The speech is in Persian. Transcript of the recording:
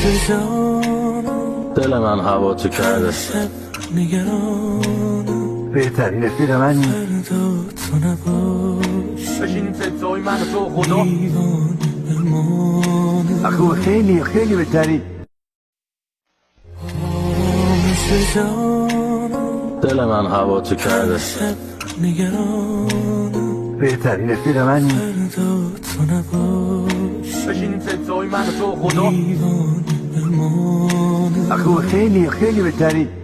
دل من هوا تو کرده، بهترین رفیق منی. بشینیم ستای من و تو خدا. خوب، خیلی خیلی بهتری. دل من هوا تو کرده، بهترین رفیق منی. بشینیم ستای من و تو خدا. خوب، خیلی خیلی بهتری.